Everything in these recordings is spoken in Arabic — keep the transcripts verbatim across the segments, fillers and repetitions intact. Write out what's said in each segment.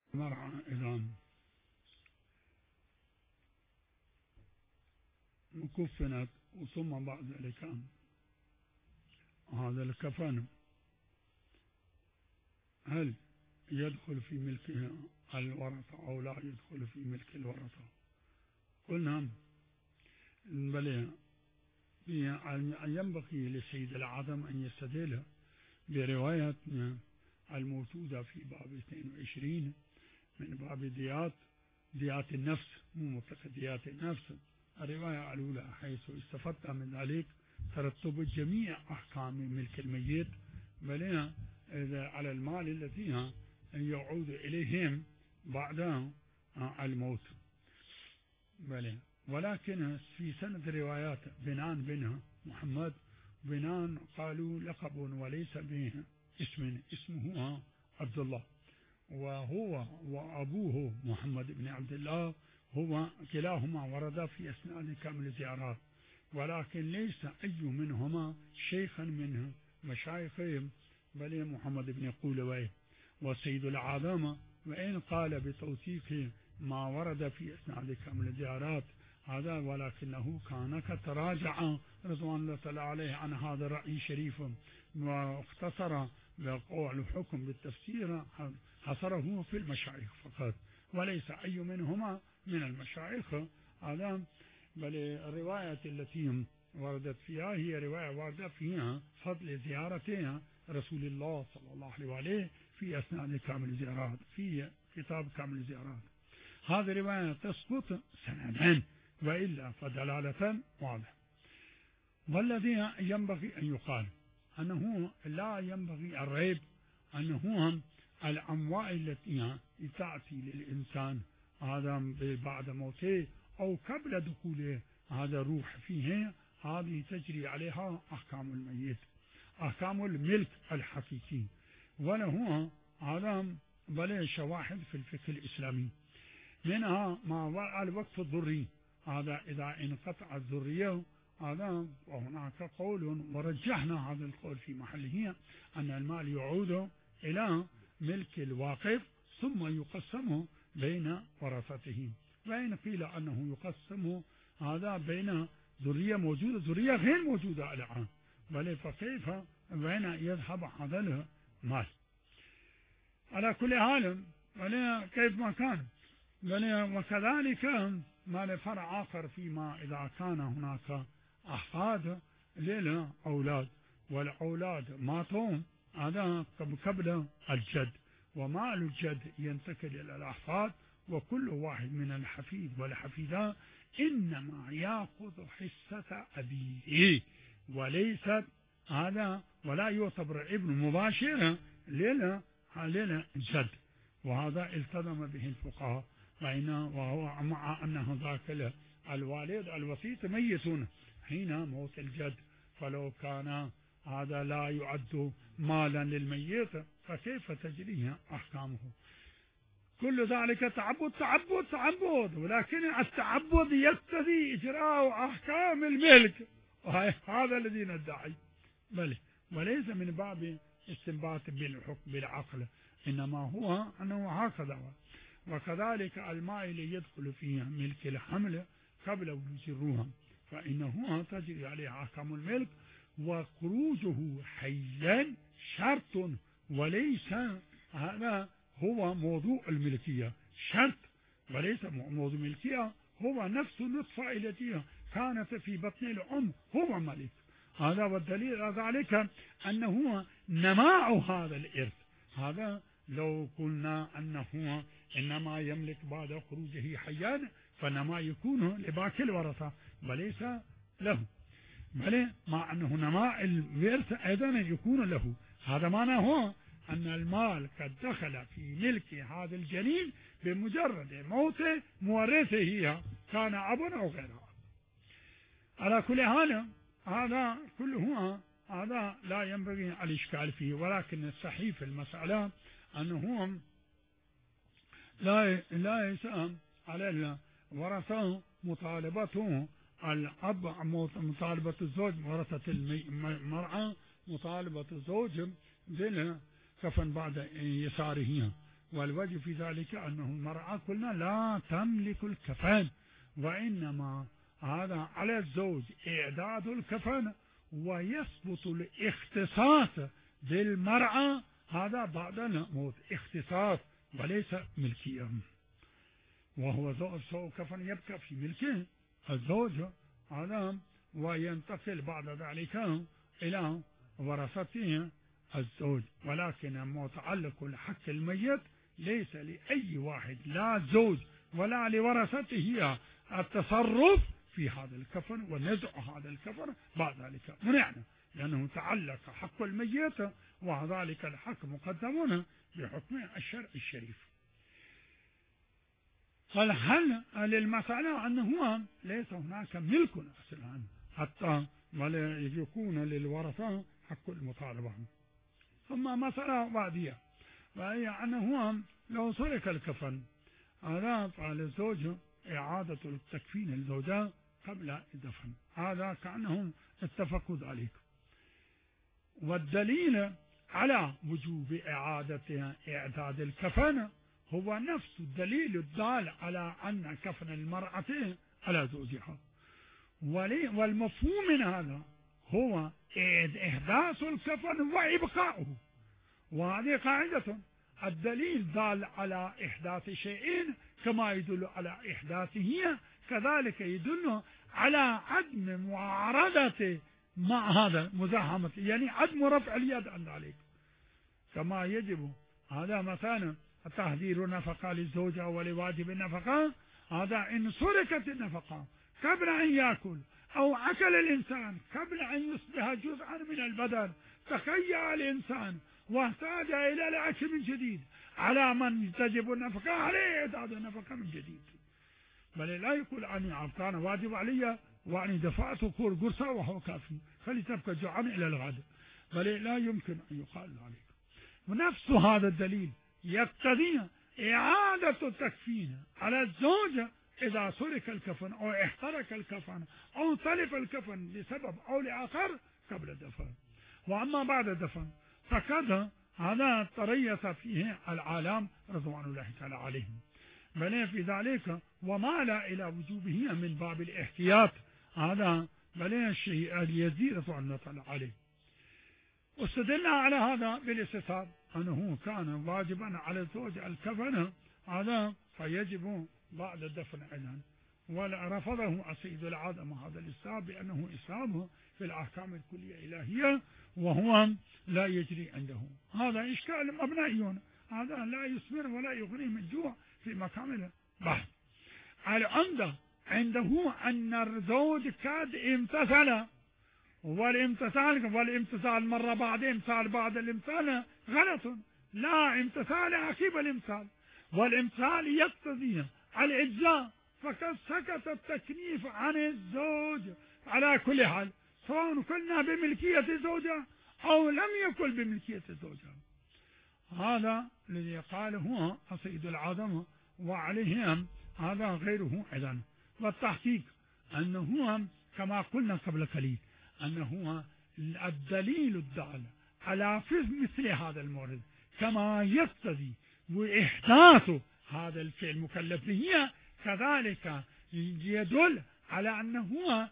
المرأة إذا كفنت وثم بعد ذلك هذا الكفن هل يدخل في ملكها الورثة أو لا يدخل في ملك الورثة؟ قلنا بل ينبغي لسيد العدم أن يستدل برواية الموجودة في باب اثنين وعشرين من باب ديات ديات النفس، مو مطلق ديات النفس، الرواية الأولى، حيث استفدت من ذلك ترتب جميع أحكام ملك الميت بل على المال الذي يعود إليهم بعد الموت بل. ولكن في سند روايات بنان بن محمد، بنان قالوا لقب وليس به اسم، اسمه عبد الله، وهو وأبوه محمد بن عبد الله هو كلاهما ورد في أثناء كامل الزيارات، ولكن ليس أي منهما شيخا من مشايخهم بل محمد بن قولويه. وسيد العظام وإن قال بتوثيق ما ورد في أثناء كامل الزيارات هذا، ولكنه كان تراجع رضوان الله تعالى عليه عن هذا الرأي الشريف واختصر بقول حكم بالتفسير، حصره في المشايخ فقط وليس أي منهما من المشايخ هذا. بل الرواية التي وردت فيها هي رواية وردت فيها فضل زيارتها رسول الله صلى الله عليه وآله في أثناء كامل الزيارات في كتاب كامل الزيارات. هذه رواية تسقط سندا وإلا فدلالة واضحة. والذي ينبغي أن يقال أنه لا ينبغي الريب أنه الأموال التي تأتي للإنسان هذا بعد موته أو قبل دخوله هذا الروح فيه، هذه تجري عليها أحكام الميت، أحكام الملك الحقيقي، وله هذا بل شواهد في الفقه الإسلامي، منها ما الوقف الذري، هذا إذا انقطع الذرية هذا. وهناك قول ورجحنا هذا القول في محله أن المال يعود إلى ملك الواقف ثم يقسم بين ورثته، وإن قيل أنه يقسم هذا بين ذرية موجودة ذرية غير موجودة الآن، بل فكيف وين يذهب هذا المال؟ على كل حال بل كيف ما كان بل. وكذلك ما فرع آخر فيما إذا كان هناك أحفاد للأولاد والأولاد ماتوا هذا قبل الجد، ومال الجد ينتقل إلى الأحفاد، وكل واحد من الحفيد والحفيدة إنما يأخذ حصة أبيه وليست هذا، ولا يعتبر ابن مباشرة للجد، وهذا التزم به الفقهاء، وهو مع أنه ذاك الوالد الوسيط ميت حين موت الجد، فلو كان هذا لا يعد مالا للميت فكيف تجريه أحكامه؟ كل ذلك تعبد تعبد تعبد، ولكن التعبد يقتضي إجراء أحكام الملك، هذا الذي ندعي بل، وليس من باب استنباط بالحكم بالعقل، إنما هو أنه هكذا. وكذلك الماء اللي يدخل فيه ملك الحمل قبل ولوج الروح فإنه تجري عليه أحكام الملك، وخروجه حيا شرط وليس هذا هو موضوع الملكية، شرط وليس موضوع الملكية، هو نفس النطفة التي كانت في بطن الأم هو ملك. هذا والدليل على ذلك أنه نماء هذا الإرث، هذا لو قلنا أنه إنما يملك بعد خروجه حيا فنما يكون لباقي الورثة وليس له، بل مع أنه نماء الورث أيضا يكون له. هذا معناه أن المال قد دخل في ملك هذا الجنين بمجرد موت مورثه كان أبا أو غير أب. على كل حال هذا كله هذا لا ينبغي الإشكال فيه، ولكن الصحيح في المسألة أنه لا لا يسأل على الورثة مطالبته الأب، مطالبة الزوج ورثة المرأة مطالبة الزوج بالكفن بعد يساره، والوجه في ذلك أنه المرأة قلنا لا تملك الكفن، وإنما هذا على الزوج إعداد الكفن، ويثبت الاختصاص بالمرأة هذا بعد الموت، اختصاص وليس ملكية، وهو زوج كفن يبقى في ملكه الزوج هذا، وينتقل بعد ذلك إلى ورثته الزوج. ولكن متعلق الحق الميت ليس لأي واحد لا زوج ولا لورثته التصرف في هذا الكفن ونزع هذا الكفن بعد ذلك منعنا، لأنه تعلق حق الميت وذلك الحق مقدم بحكم الشرع الشريف. فالحل للمسألة أنه ليس هناك ملك أصلا حتى ولا يكون للورثة حق المطالبة. ثم مسألة بعدية، وهي أنه لو سرق الكفن هذا فعلى الزوج إعادة التكفين الزوجة قبل الدفن، هذا كأنهم اتفقوا ذلك. والدليل على وجوب إعادة إعداد الكفن هو نفس الدليل الدال على أن كفن المرأة على زوجها، والمفهوم من هذا هو إحداث الكفن وإبقاؤه، وهذه قاعدة. الدليل دال على إحداث شيء كما يدل على إحداثه، كذلك يدل على عدم معارضة مع هذا مزاحمة، يعني عدم رفع اليد عن ذلك كما يجب. هذا مثلا تحذير نفقة للزوجة ولواجب النفقة، هذا إن سرقت النفقة قبل أن يأكل أو أكل الإنسان قبل أن يصبح جزءا من البدن، تخيل الإنسان واحتاج إلى الأكل من جديد، على من تجب النفقة عليه إعداد النفقة من جديد، بل لا يقول أني كان واجب علي وأني دفعت كل قرصة وهو كافي خلي تبقى جوعان إلى الغد، بل لا يمكن أن يقال ذلك. ونفس هذا الدليل يقتضي إعادة التكفين على الزوجة إذا سرق الكفن أو احترق الكفن أو تلف الكفن لسبب أو لآخر قبل الدفن. وأما بعد الدفن فقد هذا تريث فيه العالم رضوان الله تعالى عليهم، بل في ذلك ومال إلى وجوبه من باب الاحتياط، هذا بل الشيء اليزيد رضوان الله تعالى عليه. واستدلنا على هذا بالاستثار أنه كان واجبا على الزوج الكفن هذا فيجب بعد الدفن أيضا، ورفضه السيد العظم هذا الإسلام بأنه إسلام في الأحكام الكلية الإلهية وهو لا يجري عنده. هذا إشكال مبني، هذا لا يثمر ولا يغني من جوع في مكان البحث. العمدة عنده أن الزوج قد امتثل، والامتثال والامتثال مرة بعد امتثال بعد الامتثال غلط، لا امتثال عقب الامتثال، والامتثال يقتضي الإجزاء، فقد سقط التكليف عن الزوج على كل حال، سواء كنا بملكية الزوجة أو لم يكن بملكية الزوجة. هذا الذي قاله السيد العظم وعليهم هذا غيره أيضا. والتحقيق أنه كما قلنا قبل قليل أنه الدليل الدال على مثل هذا المورد كما يقتضي وإحداث هذا الفعل المكلف به، كذلك يدل على أنه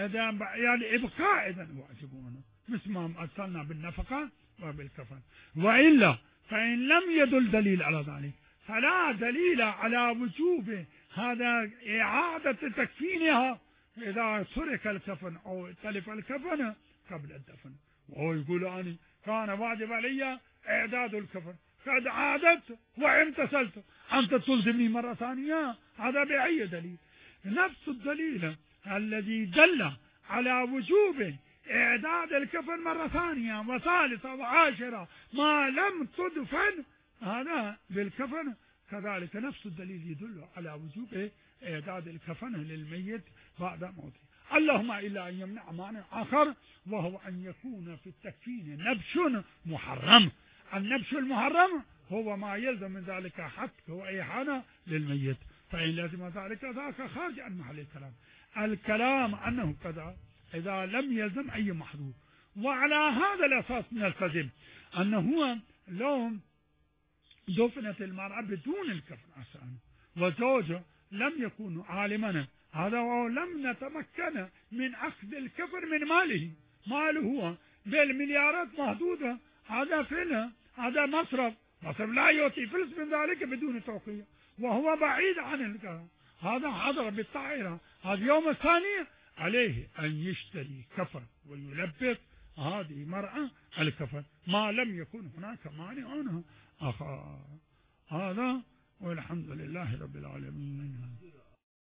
يعني إبقاء إذن واجبون مثل ما أرسلنا بالنفقة وبالكفن. وإلا فإن لم يدل دليل على ذلك فلا دليل على وجوب هذا إعادة تكفينها إذا سرق الكفن أو تلف الكفن قبل الدفن. وهو يقول أني كان واجب علي إعداد الكفن قد عادت وامتثلت، أنت تلزمني مرة ثانية، هذا بأي دليل؟ نفس الدليل الذي دل على وجوب إعداد الكفن مرة ثانية وثالثة وعاشرة ما لم تدفن هذا بالكفن، كذلك نفس الدليل يدل على وجوب إعداد الكفن للميت بعد موته، اللهم إلا أن يمنع مانع آخر، وهو أن يكون في التكفين نبش محرم. النبش المحرم هو ما يلزم من ذلك حتك وإيحانة للميت، فإن لازم ذلك ذاك خارج عن محل الكلام. الكلام أنه كذا إذا لم يلزم أي محظور. وعلى هذا الأساس نلتزم أنه لو دفنت المرأة بدون الكفن عسانه، وزوجه لم يكون عالما هذا، ولم نتمكن من أخذ الكفن من ماله، ماله هو بالمليارات محدودة، هذا فين؟ هذا مصرف، مصرف لا يعطي فلس من ذلك بدون توقيع، وهو بعيد عن الكفن، هذا حضر بالطائرة، هذا يوم الثاني عليه أن يشتري كفن ويلبس هذه مرأة الكفن ما لم يكن هناك مانع آخر. هذا والحمد لله رب العالمين.